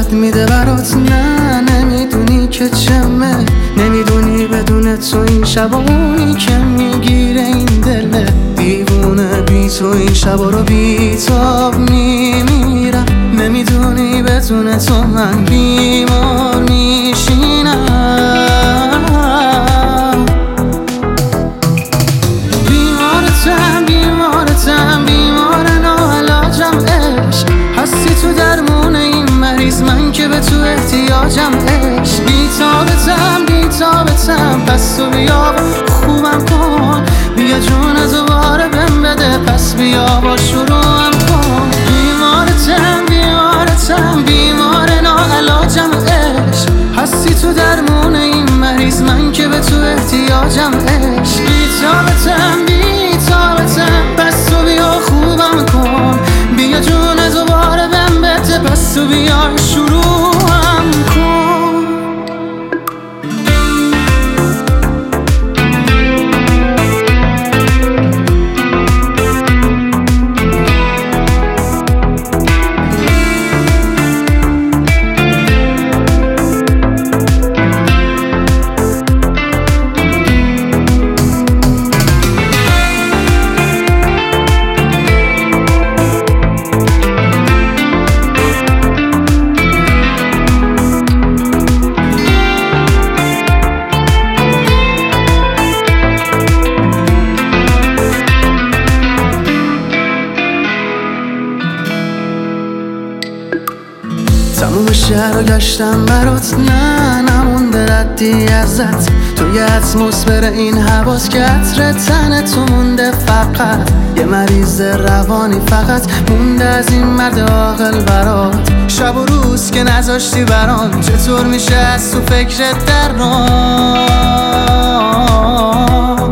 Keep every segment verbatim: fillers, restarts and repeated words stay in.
درد میده برات. نه نمیدونی که چمه، نمیدونی بدون تو این شبا اونی که میگیره این دله. دیوونه بی تو این شبا رو بی تاب میمیرم. نمیدونی بدون تو من بیمار میشینم. بیمارتم بیمارتم بیمار ناعلاجم عشق. هستی تو درمون این مریض، من که به تو احتیاجم عشق. بیتابتم بیتابتم پس تو بیا خوبم کن. بیا جون دوباره بهم بده، پس بیا با شروعم کن. بیمارتم بیمارتم بیمار ناعلاجم عشق. هستی تو درمون این مریض، من که به تو احتیاجم عشق. بیتابتم بیتابتم پس تو بیا خوبم کن. بیا جون دوباره بهم بده، پس تو بیا شروعم کن. تموم شهر رو گشتم برات، نه نمونده ردی ازت. تو یه اتمسفر این حواس که عطر تن تو مونده. فقط یه مریض روانی فقط مونده از این مرد عاقل برات. شب و روز که نذاشتی برام، چطور میشه از تو فکرت در نام.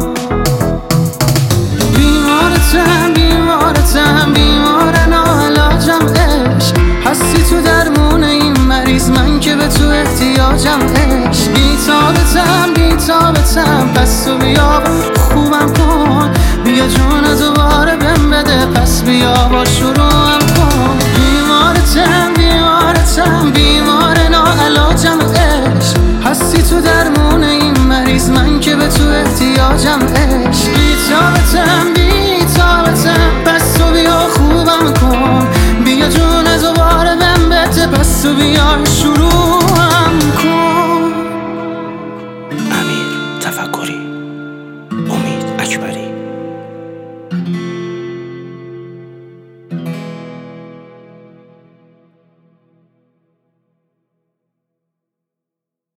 بیمارتم بیمارتم بیمار ناعلاجم عشق. هستی تو درمون این مریض، من که به تو احتیاجم عشق. بیتابتم بیتابتم پس تو بیا خوبم کن. بیا جون دوباره بهم بده، پس بیا با شروعم کن. بیمارتم بیمارتم بیمار ناعلاجم عشق. هستی تو درمون این مریض، من که به تو احتیاجم عشق. بیتابتم بیتابتم پس تو بیا خوبم کن. بیا جون دوباره بهم بده، پس تو بیا شروعم کن. امیر تفکری.